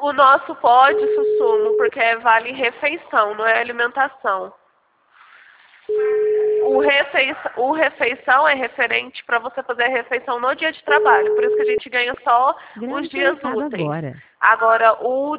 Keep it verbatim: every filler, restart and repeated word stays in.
O nosso pode, Sussumo, porque é vale refeição, não é alimentação. O, refeição, o refeição é referente para você fazer a refeição no dia de trabalho. Por isso que a gente ganha só Grave os dias conectado úteis. agora. Agora, o